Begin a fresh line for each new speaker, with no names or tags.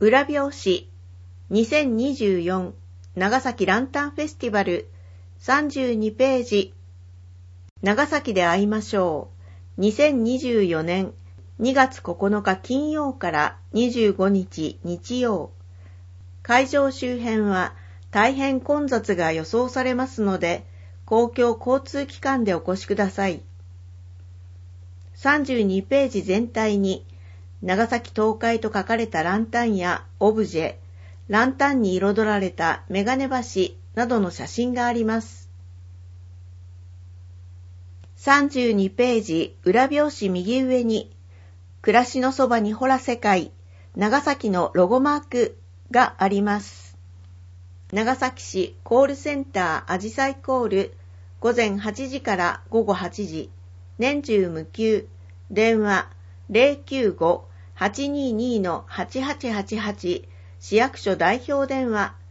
裏表紙2024長崎ランタンフェスティバル32ページ。長崎で会いましょう。2024年2月9日金曜から25日日曜。会場周辺は大変混雑が予想されますので、公共交通機関でお越しください。32ページ全体に長崎東海と書かれたランタンやオブジェ、ランタンに彩られたメガネ橋などの写真があります。32ページ裏表紙右上に、暮らしのそばにほら世界、長崎のロゴマークがあります。長崎市コールセンターあじさいコール、午前8時から午後8時、年中無休、電話095-822-8888、市役所代表電話